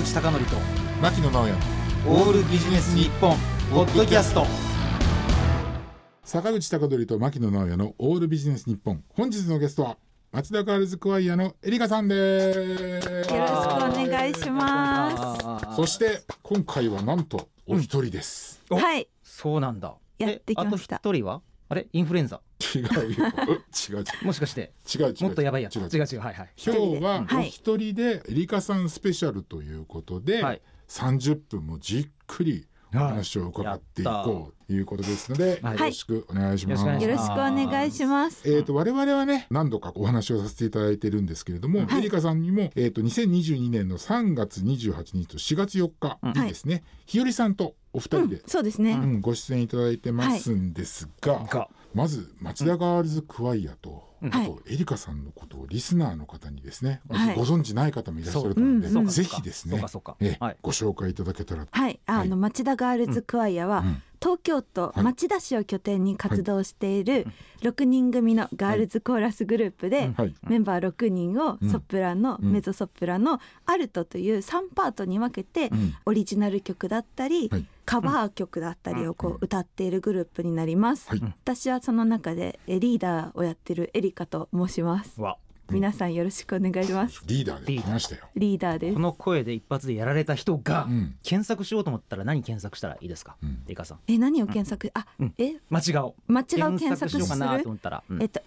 口貴教と牧野直哉オールビジネス日本ポッドキャスト。 坂口貴教と牧野直哉のオールビジネス日本。本日のゲストは町田ガールズクワイアのエリカさんです。 よろしくお願いします。 そして今回はなんとお一人です、 はい、 そうなんだ。 やってきました。 あと一人はあれインフルエンザ違うよ違うもしかして違うもっとやばいやつ。違うはいはい。 今日はお一人でエリカさんスペシャルということで、はい、30分もじっくりお話を伺っていこうということですので、よろしくお願いします。 よろしくお願いします。 我々はね何度かお話をさせていただいているんですけれども、エリカさんにも、2022年の3月28日と4月4日にですね、日和さんとお二人で、 そうですね、 ご出演いただいてますんですが、まず町田ガールズクワイアと、あとエリカさんのことをリスナーの方にですね、ご存知ない方もいらっしゃると思うので、ぜひですねご紹介いただけたらと。 町田ガールズクワイアは、東京都町田市を拠点に活動している6人組のガールズコーラスグループで、メンバー6人をソプラノ、メゾソプラノ、アルトという3パートに分けて、オリジナル曲だったり、カバー曲だったりを歌っているグループになります。私はその中でリーダーをやっているエリカと申します。皆さんよろしくお願いします。 リーダーで来ましたよ。 リーダーです。 この声で一発でやられた人が、検索しようと思ったら何検索したらいいですか、エリカさん。 何を検索、 間違う検索する。 しようかなと思ったら、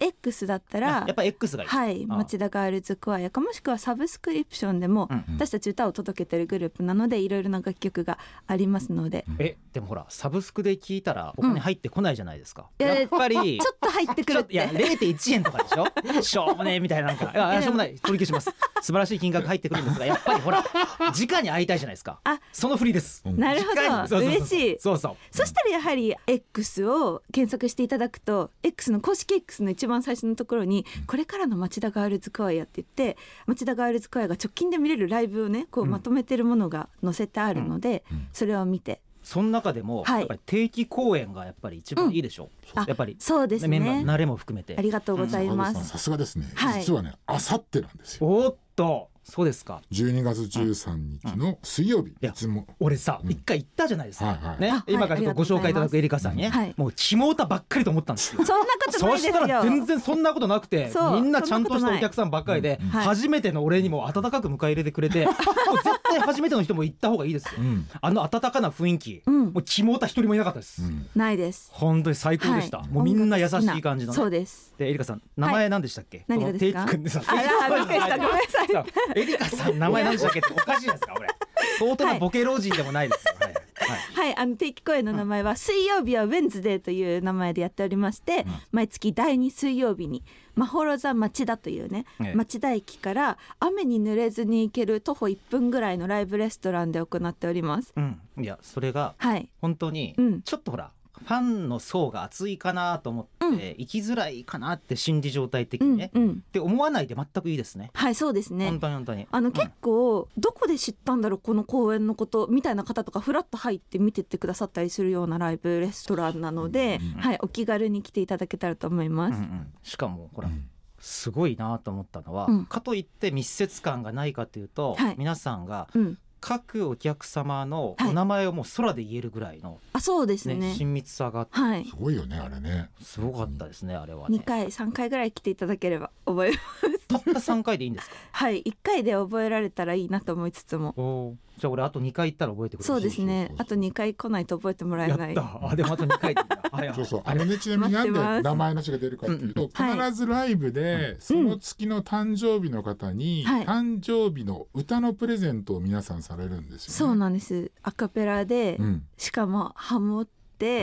X だったらやっぱ X がいい。 はい、町田ガールズクワイアか、もしくはサブスクリプションでも、私たち歌を届けてるグループなのでいろいろな楽曲がありますので。 でもほらサブスクで聞いたらお金入ってこないじゃないですか、やっぱりちょっと入ってくるって。 いや 0.1 円とかでしょしょうもねえみたいな、なんかしょうもない、取り消します。素晴らしい金額入ってくるんですが、やっぱりほら直に会いたいじゃないですか。その振りです。 なるほど、嬉しい。 そしたらやはり X を検索していただくと、 X の公式 X の一番最初のところに、これからの町田ガールズクワイアって言って、町田ガールズクワイアが直近で見れるライブをねまとめてるものが載せてあるので、それを見て、 その中でもやっぱり定期公演がやっぱり一番いいでしょ、やっぱりそうですね、 メンバーの慣れも含めて。 ありがとうございます。 さすがですね、実はねあさってなんですよ。 おっと、そうですか。 12月13日の水曜日、いつも俺さ一回行ったじゃないですか、今からちょっとご紹介いただくエリカさんにね、もう肝歌ばっかりと思ったんですよ。 そんなことないですよ。 そしたら全然そんなことなくて、みんなちゃんとしたお客さんばっかりで、初めての俺にも温かく迎え入れてくれて、もう絶対初めての人も行った方がいいですよ。あの温かな雰囲気、もう肝歌一人もいなかったです。 ないです。 本当に最高でした。もうみんな優しい感じの。 そうです。 でエリカさん名前何でしたっけ？ 何がですか？ テイク君でさ、 びっくりした、ごめんなさい。 エリカさん名前何でしたっけっておかしいですか？俺相当なボケ老人でもないですよ。 定期公演の名前は、水曜日はウェンズデーという名前でやっておりまして、毎月第2水曜日にまほろ座町田というね、町田駅から雨に濡れずに行ける徒歩1分ぐらいのライブレストランで行っております。 いやそれが本当にちょっとほら、ファンの層が厚いかなと思って、生きづらいかなって心理状態的にね、って思わないで全くいいですね。 はい、そうですね。 本当に結構どこで知ったんだろうこの公演のことみたいな方とか、フラッと入って見てってくださったりするようなライブレストランなので、お気軽に来ていただけたらと思います。 しかもほら、すごいなと思ったのは、かといって密接感がないかというと、皆さんが、各お客様のお名前をもう空で言えるぐらいの、 そうですね、 親密さがあって、 すごいよねあれね。 すごかったですね、あれはね。 2回3回ぐらい来ていただければ覚えます。 たった3回でいいんですか？ はい、1回で覚えられたらいいなと思いつつも。 じゃあ俺あと2回行ったら覚えてくれる？ そうですね、あと2回来ないと覚えてもらえない。 やった。でもあと2回でいいんだ。 そうちなみになんで名前なしが出るかっていうと、必ずライブでその月の誕生日の方に誕生日の歌のプレゼントを皆さんされるんですよね。 そうなんです。アカペラで、しかもハモって、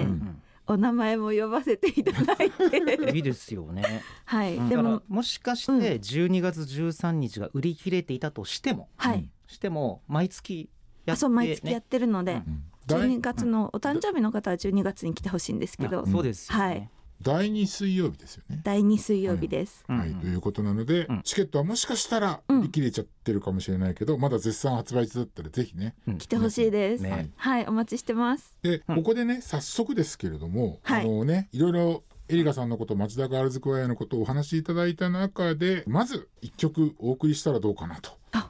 お名前も呼ばせていただいていいですよね。 でももしかして12月13日が売り切れていたとしても、毎月やって、 毎月やってるので、12月のお誕生日の方は12月に来てほしいんですけど、 そうですよね。 第2水曜日ですよね。 第2水曜日です。 ということなので、チケットはもしかしたら売り切れちゃってるかもしれないけど、まだ絶賛発売中だったらぜひね、 来てほしいです。お待ちしてます。 で、ここでね早速ですけれども、いろいろエリカさんのこと、町田ガールズクワイアのことをお話しいただいた中で、まず1曲お送りしたらどうかなと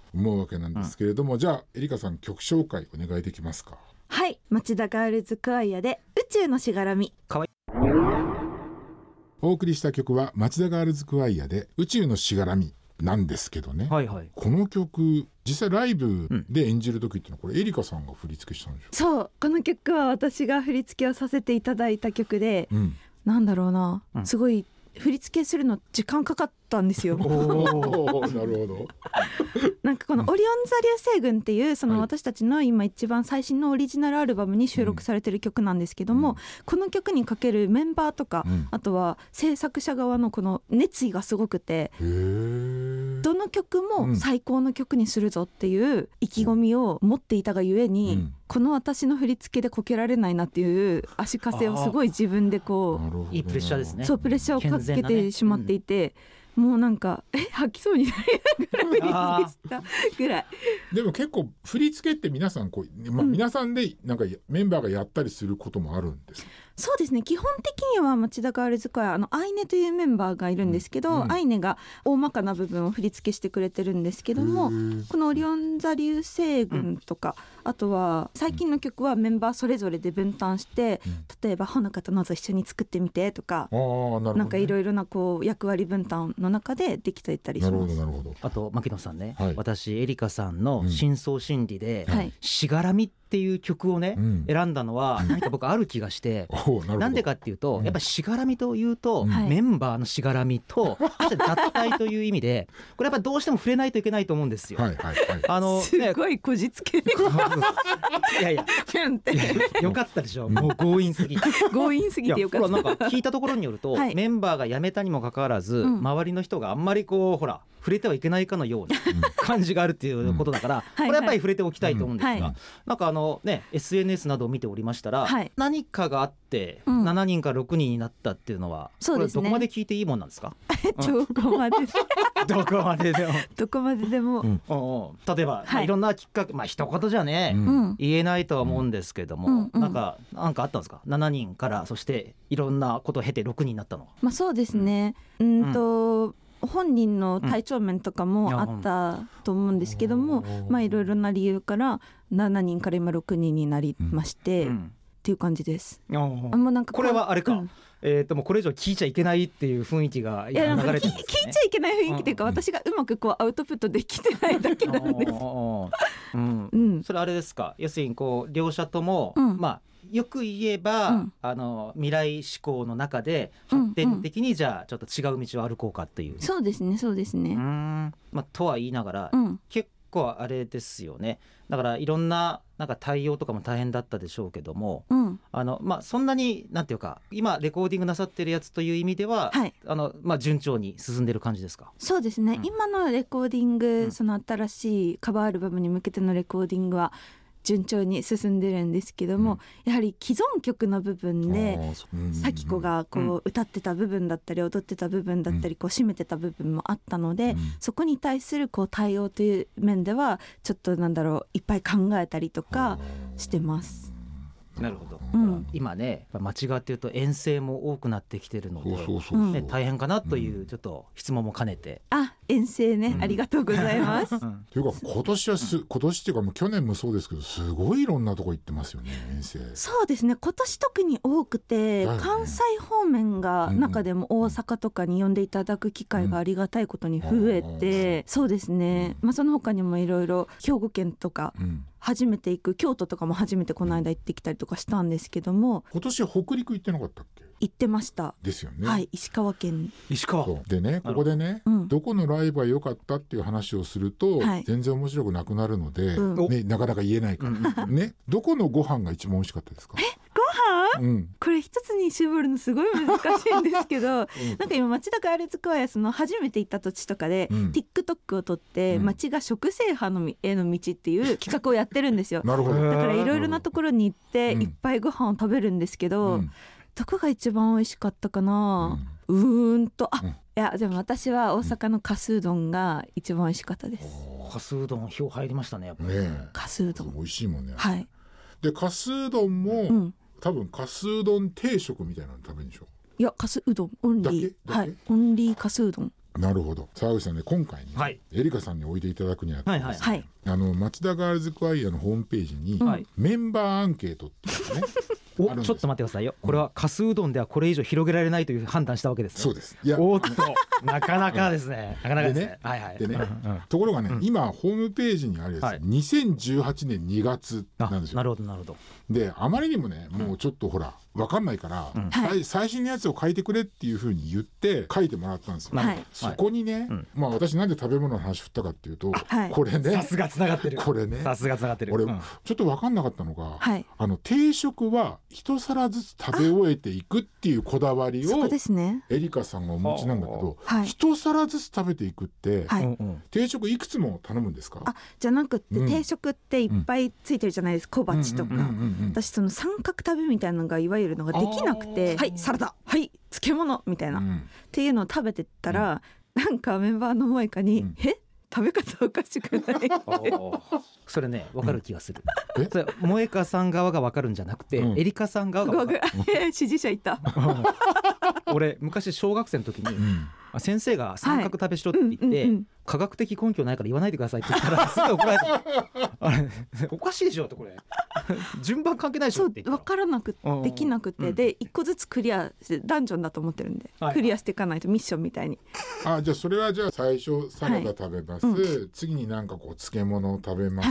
思うわけなんですけれども、じゃあエリカさん曲紹介お願いできますか。 はい、町田ガールズクワイアで宇宙のしがらみ。 かわいい。 お送りした曲は町田ガールズクワイアで宇宙のしがらみなんですけどね、はいはい、この曲実際ライブで演じる時っていうのはこれエリカさんが振り付けしたんでしょうか。 そうこの曲は私が振り付けをさせていただいた曲で、なんだろうな、すごい振り付けするの時間かかったんですよ。 なるほどなんかこのオリオン座流星群っていうその私たちの今一番最新のオリジナルアルバムに収録されてる曲なんですけども、この曲にかけるメンバーとか、あとは制作者側のこの熱意がすごくて、どの曲も最高の曲にするぞっていう意気込みを持っていたがゆえに、この私の振り付けでこけられないなっていう足かせをすごい自分でこういいプレッシャーですね。 そうプレッシャーをかけてしまっていて、もうなんか吐きそうになりながら振り付けしたぐらい。 でも結構振り付けって皆さんこう、皆さんでなんかメンバーがやったりすることもあるんですか。 そうですね、基本的には町田ガールズクワイアアイネというメンバーがいるんですけど、アイネが大まかな部分を振り付けしてくれてるんですけども、このオリオン座流星群とか、あとは最近の曲はメンバーそれぞれで分担して、例えばほのかとのぞ一緒に作ってみてとか、なんかいろいろなこう役割分担の中でできていたりします。 なるほど。 あと牧野さんね、私エリカさんの深層心理で、しがらみっていう曲をね、選んだのは何か僕ある気がしてなんでかっていうと、やっぱりしがらみというと、メンバーのしがらみと脱退という意味でこれやっぱりどうしても触れないといけないと思うんですよ。 すごいこじつけでいやよかったでしょ。もう強引すぎてよかった。なんか聞いたところによると、メンバーが辞めたにもかかわらず、周りの人があんまりこうほら触れてはいけないかのような感じがあるっていうことだから、これやっぱり触れておきたいと思うんですが、なんかSNS などを見ておりましたら、何かがあって7人から6人になったっていうのは、これどこまで聞いていいもんなんですか。 どこまででも例えばいろんなきっかけ、一言じゃね言えないとは思うんですけども、なんかあったんですか。7人からそしていろんなことを経て6人になったのは。 そうですね、本人の体調面とかもあったと思うんですけども、いろいろな理由から7人から今6人になりまして、っていう感じです。もうなんかこれはあれか、もうこれ以上聞いちゃいけないっていう雰囲気が流れてるんですね。 聞いちゃいけない雰囲気というか、私がうまくこうアウトプットできてないだけなんです。 それあれですか、要するにこう両者とも、よく言えば、未来志向の中で発展的にじゃあちょっと違う道を歩こうかっていう。 そうですね。 とは言いながら、結構あれですよね。だからいろんななんか対応とかも大変だったでしょうけども、そんなになんていうか今レコーディングなさってるやつという意味では、順調に進んでる感じですか。 そうですね、今のレコーディング、その新しいカバーアルバムに向けてのレコーディングは順調に進んでるんですけども、やはり既存曲の部分で咲子がこう歌ってた部分だったり踊ってた部分だったりこう締めてた部分もあったので、そこに対するこう対応という面ではちょっといっぱい考えたりとかしてます。 なるほど、今ね町側っていうと遠征も多くなってきてるので、大変かなというちょっと質問も兼ねて。 遠征ね、ありがとうございます。 というか今年っていうかもう去年もそうですけど、すごいいろんなとこ行ってますよね、遠征。 そうですね、今年特に多くて、関西方面が中でも大阪とかに呼んでいただく機会がありがたいことに増えて、そうですね、その他にもいろいろ兵庫県とか、初めて行く京都とかも初めてこの間行ってきたりとかしたんですけども、 今年は北陸行ってなかったっけ。 行ってましたですよね。 はい、石川県。 でね、ここでね、どこのライブが良かったっていう話をすると、全然面白くなくなるので、なかなか言えないからね。どこのご飯が一番美味しかったですか。 ご飯、これ一つに絞るのすごい難しいんですけど、なんか今町田ガールズクワイアスの初めて行った土地とかで、TikTok を撮って町が食制覇への道っていう企画をやってるんですよ。だからいろいろなところに行っていっぱいご飯を食べるんですけど、どこが一番美味しかったかな。いやでも私は大阪のかすうどんが一番美味しかったです。 かすうどん票入りましたね、やっぱり。 かすうどん美味しいもんね。 はい。 でかすうどんも、多分かすうどん定食みたいなの食べるんでしょ。 いやかすうどんオンリー、オンリーかすうどん。 なるほど。沢口さんね、今回ね、はい、エリカさんにおいでいただくにあたってですね、町田ガールズクワイアのホームページに、メンバーアンケートっていうのねお、ちょっと待ってくださいよ。これはかすうどんではこれ以上広げられないという判断したわけですね。 そうです。 おっとなかなかですね。なかなかですね。はいはい。 でね、ところがね、今ホームページにあるやつ、2018年2月なんですよ。 なるほどなるほど。 であまりにもね、もうちょっとほら分かんないから、最新のやつを書いてくれっていう風に言って書いてもらったんですよ。そこにね、私なんで食べ物の話振ったかっていうと、これね、 さすがつながってる。 これね、 さすがつながってる。 俺ちょっと分かんなかったのが、定食は一皿ずつ食べ終えていくっていうこだわりをエリカさんがお持ちなんだけど、一皿ずつ食べていくって、定食いくつも頼むんですか？ じゃなくって、定食っていっぱいついてるじゃないですか、小鉢とか。私その三角食べみたいなのがいわゆるのができなくて、はいサラダ、はい漬物みたいな、っていうのを食べてったら、なんかメンバーの萌香に、食べ方おかしくないそれね、分かる気がする。それ萌香さん側が分かるんじゃなくて、エリカさん側が分かる。 支持者いた俺昔小学生の時に、先生が三角食べしろって言って、科学的根拠ないから言わないでくださいって言ったらすごい怒られた。あれおかしいでしょって、これ順番関係ないでしょって分からなくてできなくて、で一個ずつクリアしてダンジョンだと思ってるんで、クリアしていかないとミッションみたいに。 じゃあそれはじゃあ最初サラダ食べます、次になんかこう漬物を食べます、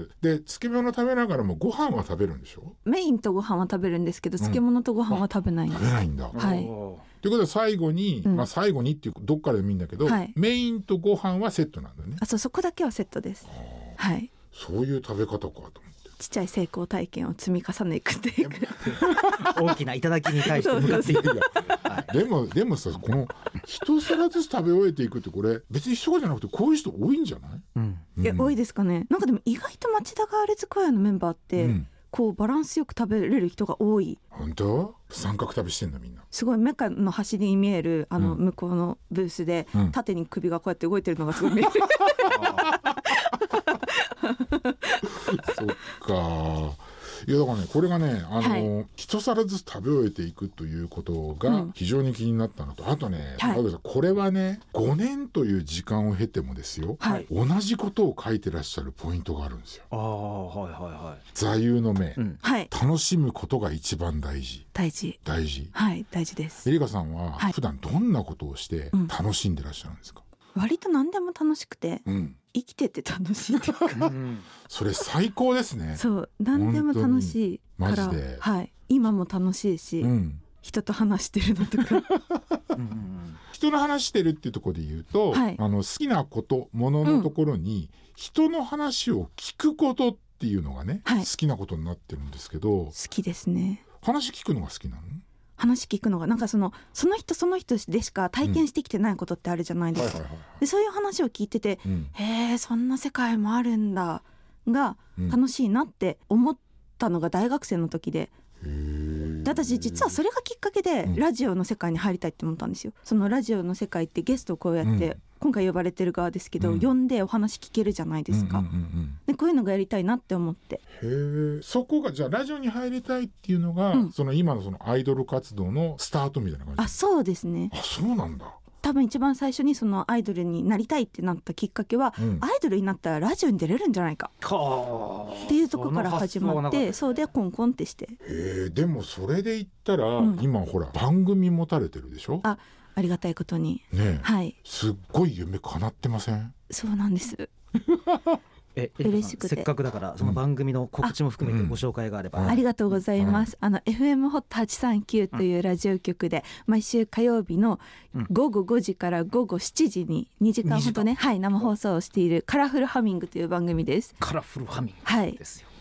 で漬物食べながらもご飯は食べるんでしょ？ メインとご飯は食べるんですけど、漬物とご飯は食べないんです。 食べないんだ。 はい。 ということで最後に、最後にっていうどっかでもいいんだけど、メインとご飯はセットなんだね。 そこだけはセットです。はい。 そういう食べ方かと思って。 ちっちゃい成功体験を積み重ねていく大きな頂に対して向かっていく。 でもさ、この一皿ずつ食べ終えていくって、これ別に人じゃなくてこういう人多いんじゃない？ いや、多いですかね。なんかでも意外と町田ガールズクワイアのメンバーって、こうバランスよく食べれる人が多い。 本当？三角食べしてんだみんな。 すごいメカの端に見える向こうのブースで、縦に首がこうやって動いてるのがすごい見える。 そっか。いやだからね、これがね、一皿ずつ食べ終えていくということが非常に気になったのと、あとね、これはね、5年という時間を経てもですよ、同じことを書いてらっしゃるポイントがあるんですよ。座右の銘、楽しむことが一番大事。 大事です。 エリカさんは普段どんなことをして楽しんでらっしゃるんですか？ 割と何でも楽しくて、生きてて楽しいというかそれ最高ですね。 そう何でも楽しいから、今も楽しいし、人と話してるのとか人の話してるっていうところで言うと、好きなこともののところに、人の話を聞くことっていうのがね、好きなことになってるんですけど。好きですね。 話聞くのが好きなの？ 話聞くのがなんかその人でしか体験してきてないことってあるじゃないですか。でそういう話を聞いてて、へえそんな世界もあるんだが楽しいなって思ったのが大学生の時で、私実はそれがきっかけでラジオの世界に入りたいって思ったんですよ。そのラジオの世界ってゲストをこうやって、今回呼ばれてる側ですけど、呼んでお話聞けるじゃないですか。でこういうのがやりたいなって思って。 そこがじゃあラジオに入りたいっていうのが、その今のそのアイドル活動のスタートみたいな感じ？ そうですね。 そうなんだ。 多分一番最初にそのアイドルになりたいってなったきっかけは、アイドルになったらラジオに出れるんじゃないかっていうところから始まって、そうでコンコンってして。 でもそれで言ったら、今ほら番組持たれてるでしょ？ ありがたいことにね、すっごい夢叶ってません？ そうなんです嬉しくて、 せっかくだからその番組の告知も含めてご紹介があれば。 ありがとうございます。FM ホット839というラジオ局で毎週火曜日の午後5時から午後7時に2時間ほどね、生放送をしているカラフルハミングという番組です。 カラフルハミングですよ。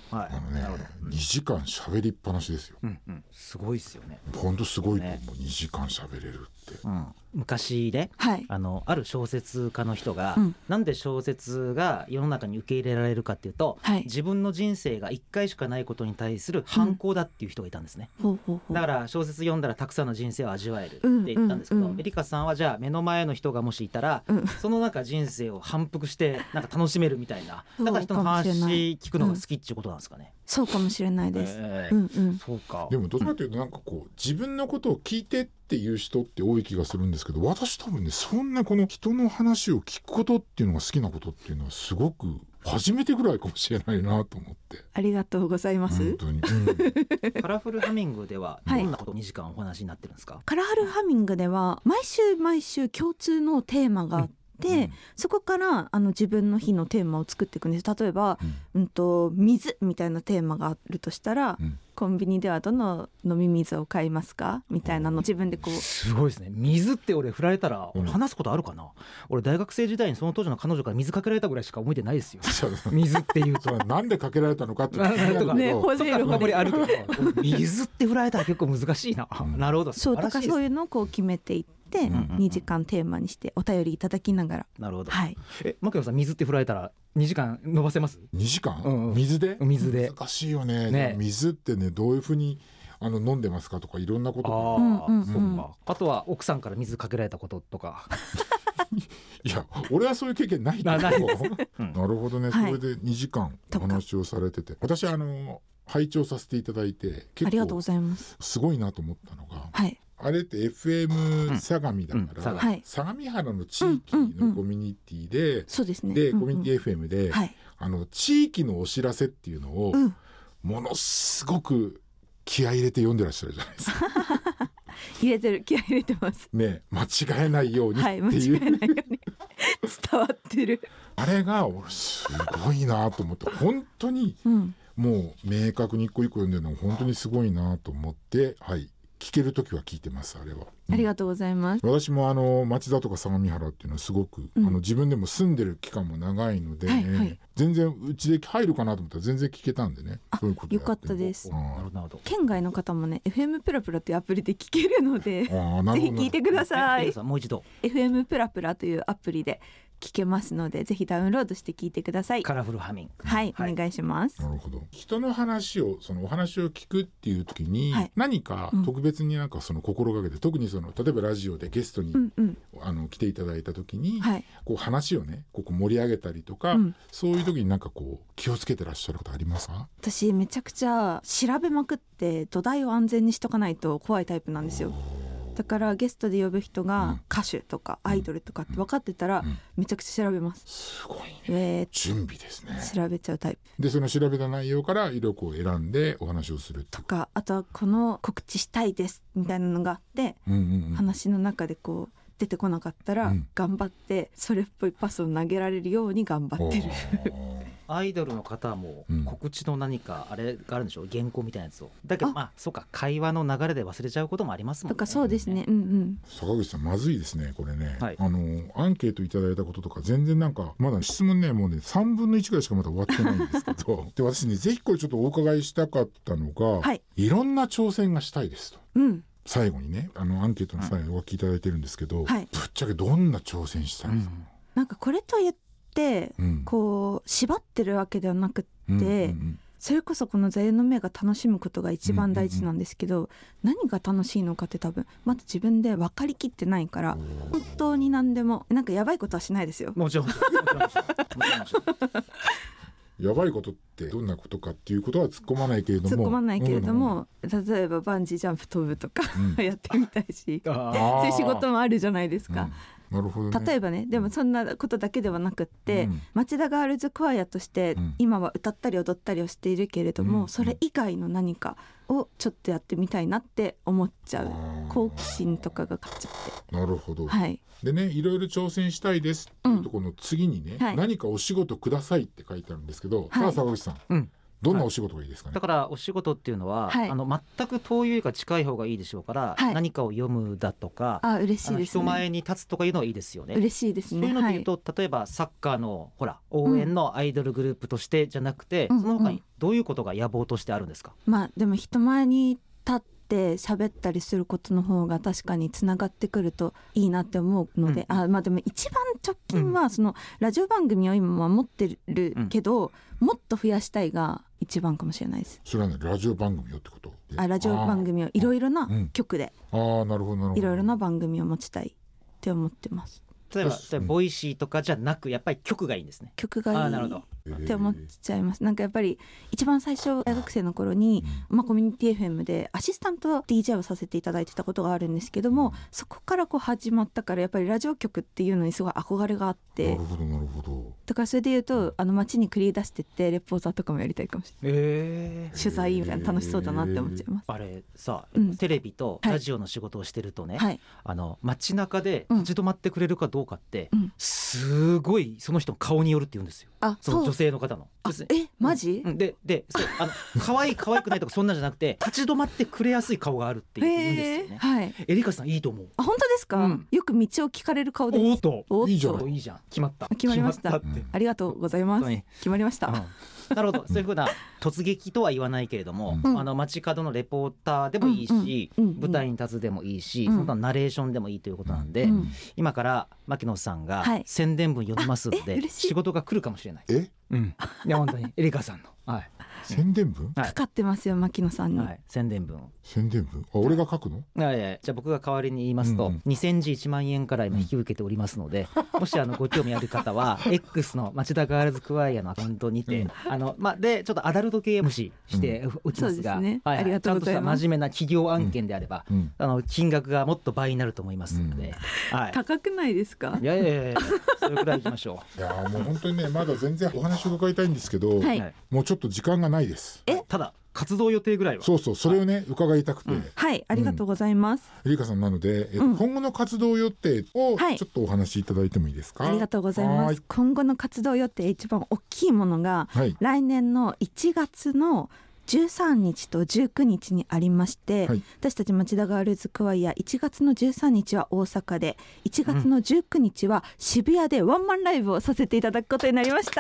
2時間喋りっぱなしですよ。 すごいですよね。 本当すごいと思う。2時間喋れるって。 昔ね、ある小説家の人が、なんで小説が世の中に受け入れられるかっていうと、自分の人生が1回しかないことに対する反抗だっていう人がいたんですね。だから小説読んだらたくさんの人生を味わえるって言ったんですけど、エリカさんはじゃあ目の前の人がもしいたら、その中人生を反復してなんか楽しめるみたいな、だから人の話聞くのが好きっていうことなんですかね。 そうかもしれないです、 そうか。 でもどちらかというとなんかこう自分のことを聞いてっていう人って多い気がするんですけど、私多分ねそんなこの人の話を聞くことっていうのが好きなことっていうのはすごく初めてぐらいかもしれないなと思って。 ありがとうございます。 本当に、 カラフルハミングではどんなことを2時間お話になってるんですか？ カラフルハミングでは毎週共通のテーマがあって、そこから自分の日のテーマを作っていくんです。例えば、水みたいなテーマがあるとしたら、コンビニではどの飲み水を買いますかみたいなの自分でこう。 すごいですね。水って俺振られたら話すことあるかな、俺大学生時代にその当時の彼女から水かけられたぐらいしか思い出ないですよ水っていうとなんでかけられたのかってね、保存力があるけど水って振られたら結構難しいな、なるほど。 そうとかそういうのをこう決めていって2時間テーマにしてお便りいただきながら。 なるほど、 はい、 牧野さん水って振られたら2時間伸ばせます？ 2 時間、水で難しいよ ね。水ってねどういうふうに飲んでますかとかいろんなことがあとは奥さんから水かけられたこととかいや俺はそういう経験ないけどなるほどね、それで2時間お話をされてて、私拝聴させていただいて結構ありがとうございます。すごいなと思ったのが、あれって FM 相模だから、相模原の地域のコミュニティで、でコミュニティ FM で、地域のお知らせっていうのをものすごく気合い入れて読んでらっしゃるじゃないですか気合い入れてますね。間違えないようにっていう、 間違えないように伝わってるあれが俺すごいなと思って、本当にもう明確に一個一個読んでるの本当にすごいなと思って、聞けるときは聞いてます。あれは、 ありがとうございます。 私も町田とか相模原っていうのはすごく、自分でも住んでる期間も長いので、全然うちで入るかなと思ったら全然聞けたんでね。そういうことよかったです。県外の方もね FM プラプラというアプリで聞けるのでぜひ聞いてください。 もう一度 FM プラプラというアプリで聞けますのでぜひダウンロードして聞いてください。 カラフルハミング、 お願いします。 なるほど。人の話をお話を聞くっていう時に、何か特別になんか心がけて、特に例えばラジオでゲストに、来ていただいた時に、こう話をねここ盛り上げたりとか、そういう時になんかこう気をつけてらっしゃることありますか？ 私めちゃくちゃ調べまくって土台を安全にしとかないと怖いタイプなんですよ。だからゲストで呼ぶ人が歌手とかアイドルとかって分かってたらめちゃくちゃ調べます。 すごいね、準備ですね。 調べちゃうタイプで、その調べた内容からいろいろこう選んでお話をするとか、あとはこの告知したいですみたいなのがあって、話の中でこう出てこなかったら頑張ってそれっぽいパスを投げられるように頑張ってるアイドルの方も告知の何かあれがあるんでしょう、原稿みたいなやつを。だけどそうか、会話の流れで忘れちゃうこともありますもんね。 とかそうですね、 坂口さんまずいですねこれね、アンケートいただいたこととか全然なんかまだ質問ねもうね3分の1ぐらいしかまだ終わってないんですけどで私ねぜひこれちょっとお伺いしたかったのが、いろんな挑戦がしたいですと、最後にねアンケートの最後お聞きいただいてるんですけど、ぶっちゃけどんな挑戦したいですか？ なんかこれと言ってこう縛ってるわけではなくって、それこそこの座右の銘が楽しむことが一番大事なんですけど、何が楽しいのかって多分まだ自分で分かりきってないから、本当に何でもなんかやばいことはしないですよ。 もちろんやばいことってどんなことかっていうことは突っ込まないけれども、 例えばバンジージャンプ飛ぶとかやってみたいし、そういう仕事もあるじゃないですか。 なるほどね。 例えばね、でもそんなことだけではなくって、町田ガールズクワイアとして今は歌ったり踊ったりをしているけれども、それ以外の何かをちょっとやってみたいなって思っちゃう好奇心とかが勝っちゃって。 なるほど、でね、いろいろ挑戦したいですっていうところの次にね、何かお仕事くださいって書いてあるんですけど、さあ坂口さん、どんなお仕事がいいですかね？ だからお仕事っていうのは、全く遠いよりか近い方がいいでしょうから、何かを読むだとか、 嬉しいですね、 人前に立つとかいうのはいいですよね。 嬉しいですね。 そういうのでいうと、例えばサッカーの応援のアイドルグループとしてじゃなくて、その他にどういうことが野望としてあるんですか？ でも人前に立って喋ったりすることの方が確かにつながってくるといいなって思うので、でも一番直近はそのラジオ番組を今は持ってるけど、もっと増やしたいが一番かもしれないです。 それはね、ラジオ番組をってこと？ ラジオ番組をいろいろな局で、 なるほどなるほど、 いろいろな番組を持ちたいって思ってます。 例えばボイシーとかじゃなく、やっぱり曲がいいんですね。 曲がいい。 なるほど。 って思っちゃいます。なんかやっぱり一番最初大学生の頃に、コミュニティ FM でアシスタント DJ をさせていただいてたことがあるんですけども、そこから始まったからやっぱりラジオ局っていうのにすごい憧れがあって、 なるほどなるほど。 だからそれでいうと街に繰り出してってレポーターとかもやりたいかもしれない、取材みたいな楽しそうだなって思っちゃいます。 あれさ、テレビとラジオの仕事をしてるとね、街中で立ち止まってくれるかどうかって、すごいその人の顔によるって言うんですよ。その女性の方の。 マジ？ でそう可愛い可愛くないとかそんなんじゃなくて、立ち止まってくれやすい顔があるって言うんですよね。エリカさんいいと思う。 本当ですか？よく道を聞かれる顔です。 おっといいじゃん。決まりました。ありがとうございます。決まりました。 なるほど。そういうふうな突撃とは言わないけれども、街角のレポーターでもいいし、舞台に立つでもいいし、そのナレーションでもいいということなんで、今から牧野さんが宣伝文読みますので、仕事が来るかもしれない。いや本当にエリカさんの、 宣伝文かかってますよ牧野さんに。 宣伝文俺が書くの？ じゃあ僕が代わりに言いますと、2000字1万円から今引き受けておりますので、もしご興味ある方はX の町田ガールズクワイアのアカウントにて、でちょっとアダルト系無視して打ちますが、 ありがとうございます。 真面目な企業案件であれば、金額がもっと倍になると思いますので、 高くないですか？ いやそれくらいいきましょう。いやもう本当にね、まだ全然お話を伺いたいんですけど、もうちょっと時間がないです。 ただ活動予定ぐらいは。 それをね伺いたくて。 ありがとうございます。 エリカさんなので、今後の活動予定をちょっとお話しいただいてもいいですか？ ありがとうございます。今後の活動予定、一番大きいものが、来年の1月の13日と19日にありまして、私たち町田ガールズクワイア1月の13日は大阪で、1月の19日は渋谷でワンマンライブをさせていただくことになりました。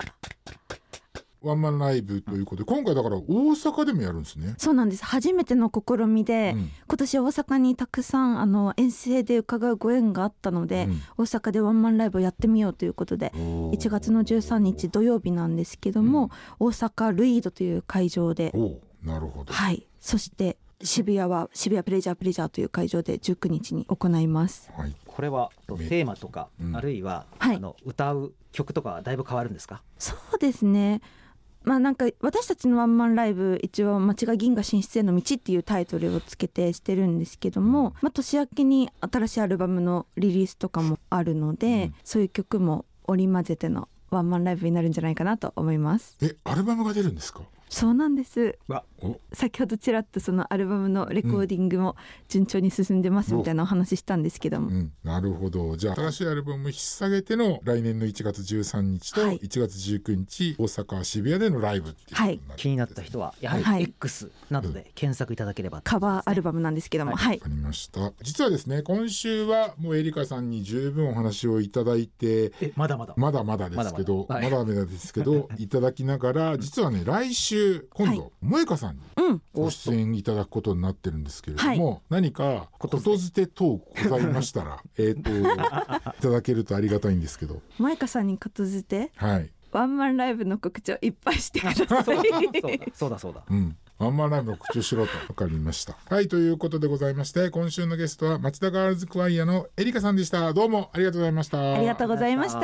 ワンマンライブということで、今回だから大阪でもやるんですね。 そうなんです。初めての試みで、今年大阪にたくさん遠征で伺うご縁があったので、大阪でワンマンライブをやってみようということで、1月の13日土曜日なんですけども、大阪ルイードという会場で、 なるほど。 そして渋谷は渋谷プレジャーという会場で19日に行います。 これはテーマとか、あるいは歌う曲とかはだいぶ変わるんですか？ そうですね、なんか私たちのワンマンライブ、一応町が銀河進出への道っていうタイトルをつけてしてるんですけども、年明けに新しいアルバムのリリースとかもあるので、そういう曲も織り交ぜてのワンマンライブになるんじゃないかなと思います。 アルバムが出るんですか？ そうなんです。先ほどちらっとそのアルバムのレコーディングも順調に進んでますみたいなお話したんですけども、 なるほど。じゃあ新しいアルバムを引っ提げての来年の1月13日と1月19日、大阪渋谷でのライブっていうことになるんですね。 気になった人はやはり X などで検索いただければ、 カバーアルバムなんですけども、わかりました。実はですね、今週はもうエリカさんに十分お話をいただいて、 まだまだですけどいただきながら、実はね、来週今度萌香さんにご出演いただくことになってるんですけれども、何かことづて等ございましたらいただけるとありがたいんですけど。 萌香さんにことづて、ワンマンライブの告知をいっぱいしてください。 そうだ、 ワンマンライブの告知をしろと。分かりました。ということでございまして、今週のゲストは町田ガールズクワイアのエリカさんでした。どうもありがとうございました。 ありがとうございました。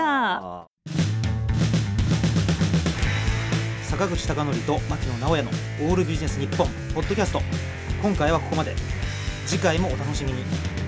坂口孝則と牧野直哉のオールビジネス日本ポッドキャスト、今回はここまで。次回もお楽しみに。